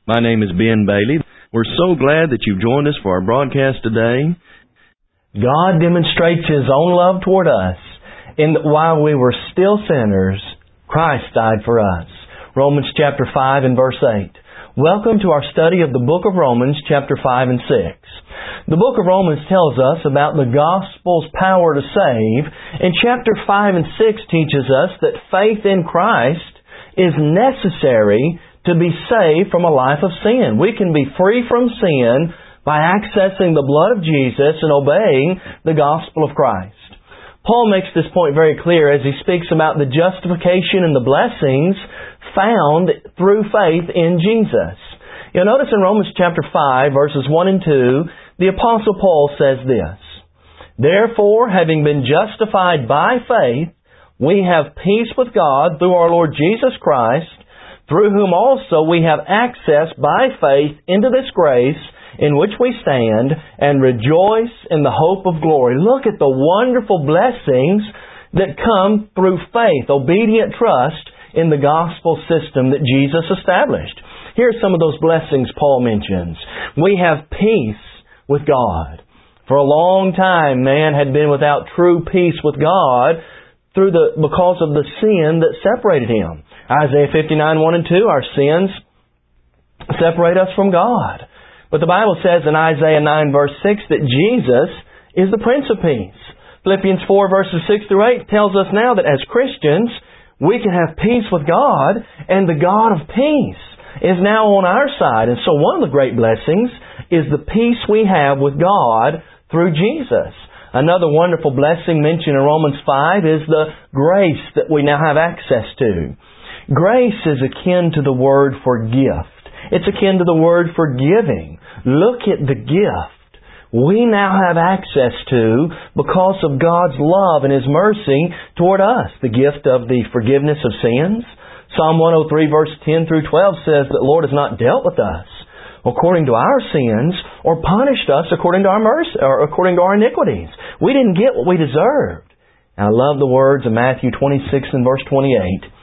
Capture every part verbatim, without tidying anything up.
My name is Ben Bailey. We're so glad that you've joined us for our broadcast today. God demonstrates His own love toward us in that while we were still sinners, Christ died for us. Romans chapter five and verse eight. Welcome to our study of the book of Romans chapter five and six. The book of Romans tells us about the gospel's power to save, and chapter five and six teaches us that faith in Christ is necessary to be saved from a life of sin. We can be free from sin by accessing the blood of Jesus and obeying the gospel of Christ. Paul makes this point very clear as he speaks about the justification and the blessings found through faith in Jesus. You'll notice in Romans chapter five, verses one and two, the Apostle Paul says this, "Therefore, having been justified by faith, we have peace with God through our Lord Jesus Christ, through whom also we have access by faith into this grace in which we stand and rejoice in the hope of glory." Look at the wonderful blessings that come through faith, obedient trust in the gospel system that Jesus established. Here are some of those blessings Paul mentions. We have peace with God. For a long time, man had been without true peace with God through the because of the sin that separated him. Isaiah fifty-nine, one and two, our sins separate us from God. But the Bible says in Isaiah nine, verse six, that Jesus is the Prince of Peace. Philippians four, verses six through eight tells us now that as Christians, we can have peace with God, and the God of peace is now on our side. And so one of the great blessings is the peace we have with God through Jesus. Another wonderful blessing mentioned in Romans five is the grace that we now have access to. Grace is akin to the word for gift. It's akin to the word for giving. Look at the gift we now have access to because of God's love and His mercy toward us. The gift of the forgiveness of sins. Psalm one oh three verse ten through twelve says that the Lord has not dealt with us according to our sins or punished us according to our mercy or according to our iniquities. We didn't get what we deserved. And I love the words of Matthew twenty-six and verse twenty-eight.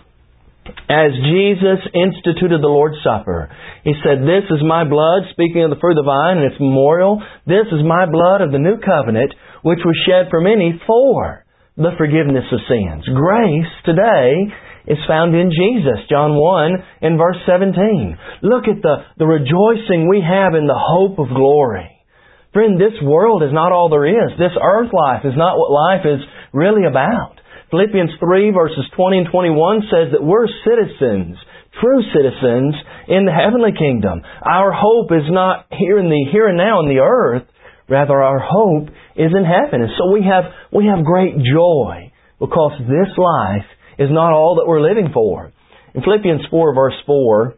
As Jesus instituted the Lord's Supper, He said, "This is my blood," speaking of the fruit of the vine and its memorial, "this is my blood of the new covenant, which was shed for many for the forgiveness of sins." Grace today is found in Jesus. John one and verse seventeen. Look at the, the rejoicing we have in the hope of glory. Friend, this world is not all there is. This earth life is not what life is really about. Philippians three verses twenty and twenty-one says that we're citizens, true citizens in the heavenly kingdom. Our hope is not here in the here and now in the earth. Rather, our hope is in heaven. And so we have we have great joy because this life is not all that we're living for. In Philippians four verse four,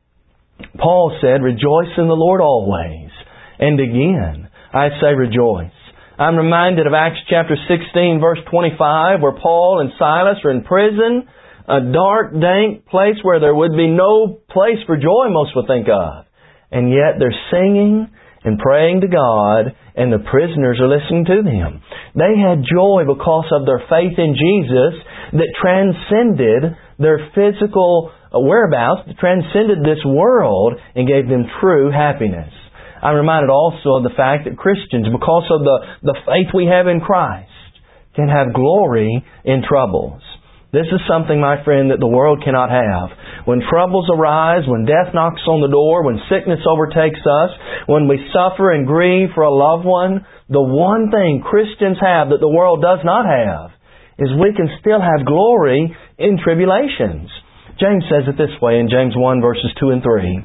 Paul said, "Rejoice in the Lord always." And again, I say rejoice. I'm reminded of Acts chapter sixteen, verse twenty-five, where Paul and Silas are in prison, a dark, dank place where there would be no place for joy, most would think of. And yet they're singing and praying to God, and the prisoners are listening to them. They had joy because of their faith in Jesus that transcended their physical whereabouts, that transcended this world, and gave them true happiness. I'm reminded also of the fact that Christians, because of the, the faith we have in Christ, can have glory in troubles. This is something, my friend, that the world cannot have. When troubles arise, when death knocks on the door, when sickness overtakes us, when we suffer and grieve for a loved one, the one thing Christians have that the world does not have is we can still have glory in tribulations. James says it this way in James one, verses two and three.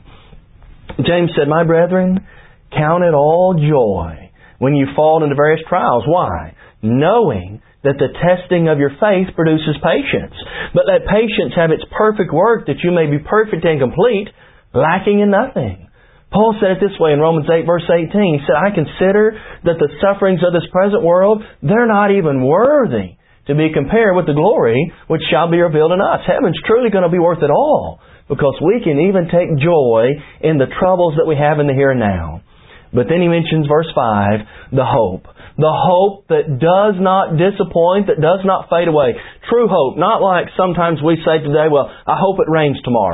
James said, "My brethren, count it all joy when you fall into various trials." Why? "Knowing that the testing of your faith produces patience. But let patience have its perfect work, that you may be perfect and complete, lacking in nothing." Paul said it this way in Romans eight, verse eighteen. He said, "I consider that the sufferings of this present world, they're not even worthy to be compared with the glory which shall be revealed in us." Heaven's truly going to be worth it all, because we can even take joy in the troubles that we have in the here and now. But then he mentions verse five, the hope. The hope that does not disappoint, that does not fade away. True hope, not like sometimes we say today, "Well, I hope it rains tomorrow."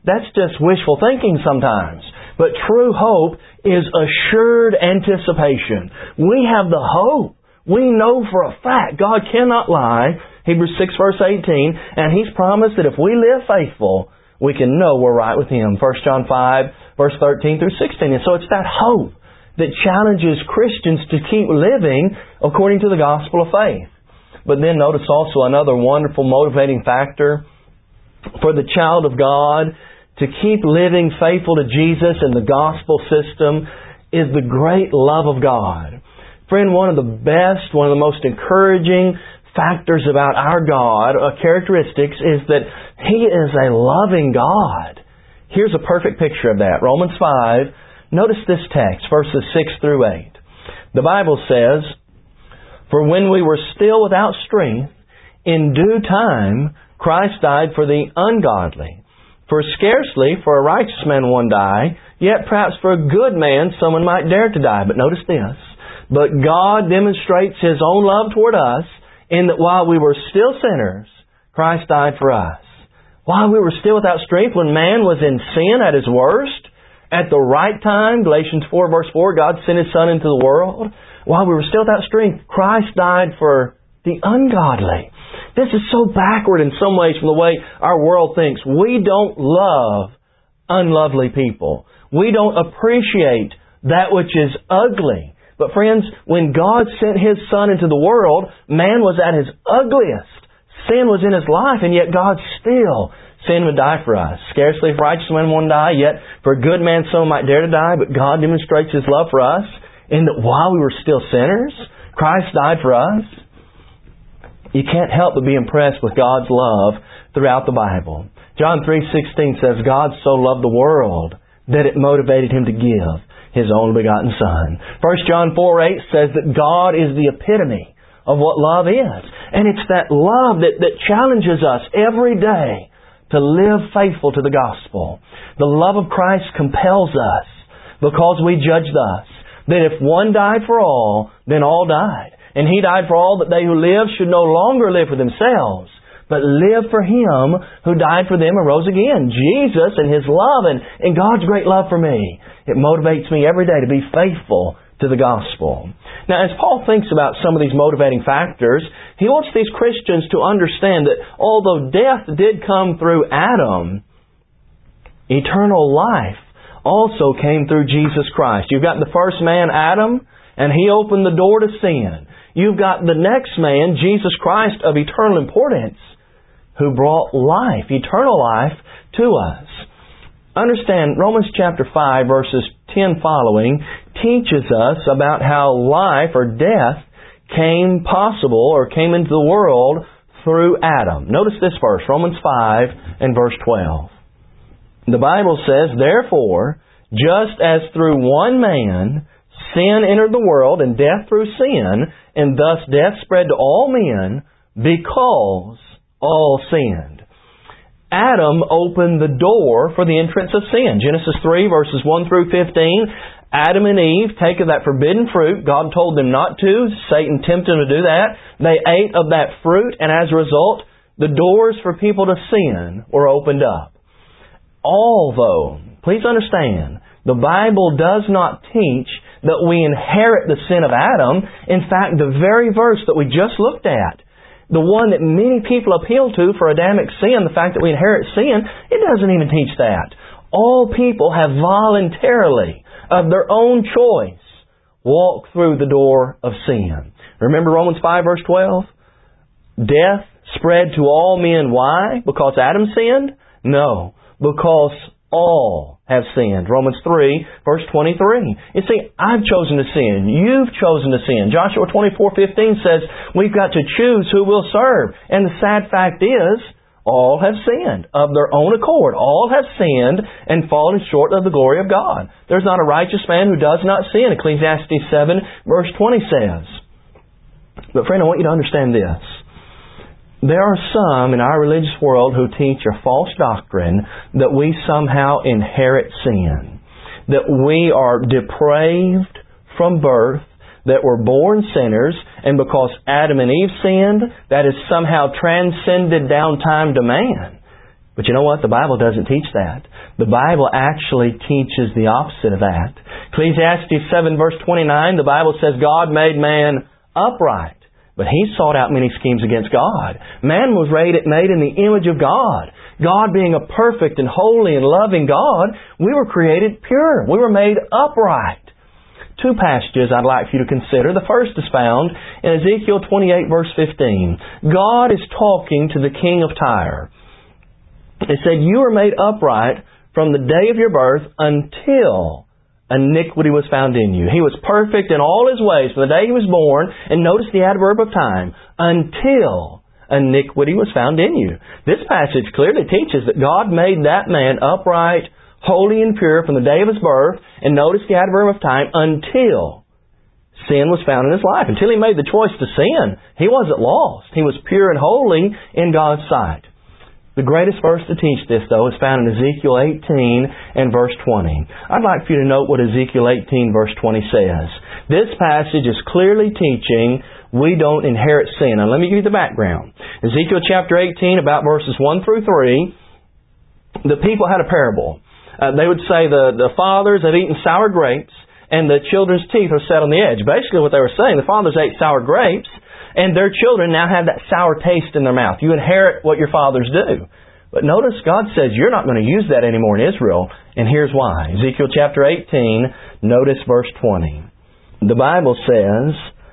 that's just wishful thinking sometimes. But true hope is assured anticipation. We have the hope. We know for a fact God cannot lie. Hebrews six verse eighteen. And He's promised that if we live faithful, we can know we're right with Him. First John five verse thirteen through sixteen. And so it's that hope that challenges Christians to keep living according to the gospel of faith. But then notice also another wonderful motivating factor for the child of God to keep living faithful to Jesus and the gospel system is the great love of God. Friend, one of the best, one of the most encouraging factors about our God, uh, characteristics, is that He is a loving God. Here's a perfect picture of that. Romans five, notice this text, verses six through eight. The Bible says, "For when we were still without strength, in due time Christ died for the ungodly. For scarcely for a righteous man one die, yet perhaps for a good man someone might dare to die." But notice this. "But God demonstrates His own love toward us, in that while we were still sinners, Christ died for us." While we were still without strength, when man was in sin at his worst, at the right time, Galatians four verse four, God sent His Son into the world. While we were still without strength, Christ died for the ungodly. This is so backward in some ways from the way our world thinks. We don't love unlovely people. We don't appreciate that which is ugly. But friends, when God sent His Son into the world, man was at his ugliest. Sin was in his life, and yet God still sin would die for us. "Scarcely if righteous man one die, yet for a good man some might dare to die. But God demonstrates His love for us, in that while we were still sinners, Christ died for us." You can't help but be impressed with God's love throughout the Bible. John three sixteen says, "God so loved the world that it motivated Him to give His only begotten Son." First John four eight says that God is the epitome of what love is. And it's that love that, that challenges us every day to live faithful to the gospel. The love of Christ compels us because we judge thus, that if one died for all, then all died. And He died for all, that they who live should no longer live for themselves, but live for Him who died for them and rose again. Jesus and His love and, and God's great love for me, it motivates me every day to be faithful to the gospel. Now, as Paul thinks about some of these motivating factors, he wants these Christians to understand that although death did come through Adam, eternal life also came through Jesus Christ. You've got the first man, Adam, and he opened the door to sin. You've got the next man, Jesus Christ, of eternal importance, who brought life, eternal life, to us. Understand, Romans chapter five, verses ten following, teaches us about how life or death came possible or came into the world through Adam. Notice this verse, Romans five and verse twelve. The Bible says, "Therefore, just as through one man sin entered the world, and death through sin, and thus death spread to all men, because all sinned." Adam opened the door for the entrance of sin. Genesis three, verses one through fifteen. Adam and Eve take of that forbidden fruit. God told them not to. Satan tempted them to do that. They ate of that fruit, and as a result, the doors for people to sin were opened up. Although, please understand, the Bible does not teach that we inherit the sin of Adam. In fact, the very verse that we just looked at, the one that many people appeal to for Adamic sin, the fact that we inherit sin, it doesn't even teach that. All people have voluntarily, of their own choice, walked through the door of sin. Remember Romans five verse twelve? Death spread to all men. Why? Because Adam sinned? No. Because all have sinned. Romans three, verse twenty-three. You see, I've chosen to sin. You've chosen to sin. Joshua twenty-four fifteen says we've got to choose who we'll serve. And the sad fact is, all have sinned of their own accord. All have sinned and fallen short of the glory of God. There's not a righteous man who does not sin. Ecclesiastes seven, verse twenty says. But friend, I want you to understand this. There are some in our religious world who teach a false doctrine that we somehow inherit sin. That we are depraved from birth, that we're born sinners, and because Adam and Eve sinned, that is somehow transcended down time to man. But you know what? The Bible doesn't teach that. The Bible actually teaches the opposite of that. Ecclesiastes seven verse twenty-nine, the Bible says God made man upright, but he sought out many schemes against God. Man was made in the image of God. God being a perfect and holy and loving God, we were created pure. We were made upright. Two passages I'd like for you to consider. The first is found in Ezekiel twenty-eight verse fifteen. God is talking to the king of Tyre. It said, you were made upright from the day of your birth until iniquity was found in you. He was perfect in all His ways from the day He was born. And notice the adverb of time. Until iniquity was found in you. This passage clearly teaches that God made that man upright, holy and pure from the day of his birth. And notice the adverb of time. Until sin was found in his life. Until he made the choice to sin, he wasn't lost. He was pure and holy in God's sight. The greatest verse to teach this, though, is found in Ezekiel eighteen and verse twenty. I'd like for you to note what Ezekiel eighteen verse twenty says. This passage is clearly teaching we don't inherit sin. Now let me give you the background. Ezekiel chapter eighteen, about verses one through three, the people had a parable. Uh, they would say the, the fathers have eaten sour grapes and the children's teeth are set on the edge. Basically what they were saying, the fathers ate sour grapes, and their children now have that sour taste in their mouth. You inherit what your fathers do. But notice God says you're not going to use that anymore in Israel. And here's why. Ezekiel chapter eighteen, notice verse twenty. The Bible says,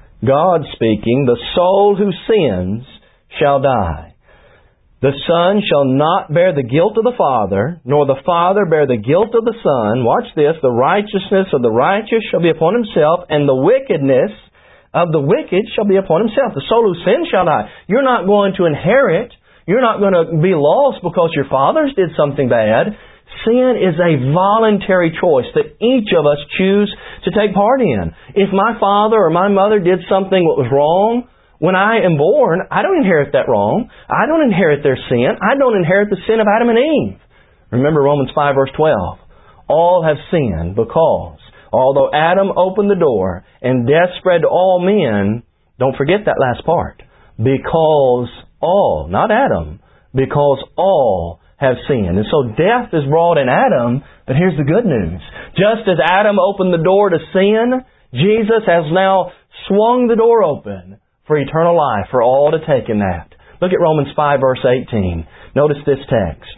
God speaking, the soul who sins shall die. The son shall not bear the guilt of the father, nor the father bear the guilt of the son. Watch this. The righteousness of the righteous shall be upon himself, and the wickedness of the wicked shall be upon himself. The soul who sins shall die. You're not going to inherit. You're not going to be lost because your fathers did something bad. Sin is a voluntary choice that each of us choose to take part in. If my father or my mother did something that was wrong, when I am born, I don't inherit that wrong. I don't inherit their sin. I don't inherit the sin of Adam and Eve. Remember Romans five verse twelve. All have sinned because although Adam opened the door and death spread to all men, don't forget that last part. Because all, not Adam, because all have sinned. And so death is brought in Adam, but here's the good news. Just as Adam opened the door to sin, Jesus has now swung the door open for eternal life, for all to take in that. Look at Romans five verse eighteen. Notice this text.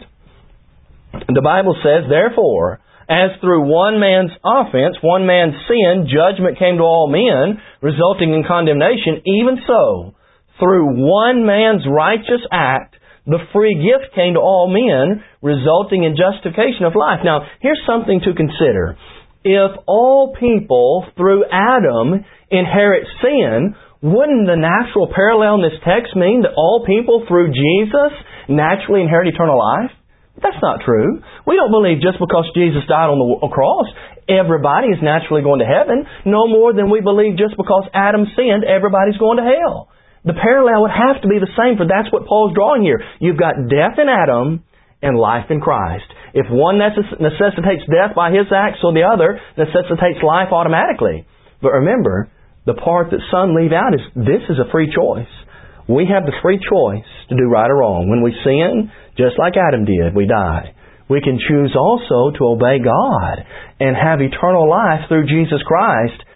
The Bible says, therefore, as through one man's offense, one man's sin, judgment came to all men, resulting in condemnation, even so, through one man's righteous act, the free gift came to all men, resulting in justification of life. Now, here's something to consider. If all people, through Adam, inherit sin, wouldn't the natural parallel in this text mean that all people, through Jesus, naturally inherit eternal life? That's not true. We don't believe just because Jesus died on the cross, everybody is naturally going to heaven, no more than we believe just because Adam sinned, everybody's going to hell. The parallel would have to be the same, for that's what Paul's drawing here. You've got death in Adam and life in Christ. If one necess- necessitates death by his act, so the other necessitates life automatically. But remember, the part that some leave out is this is a free choice. We have the free choice to do right or wrong. When we sin, just like Adam did, we die. We can choose also to obey God and have eternal life through Jesus Christ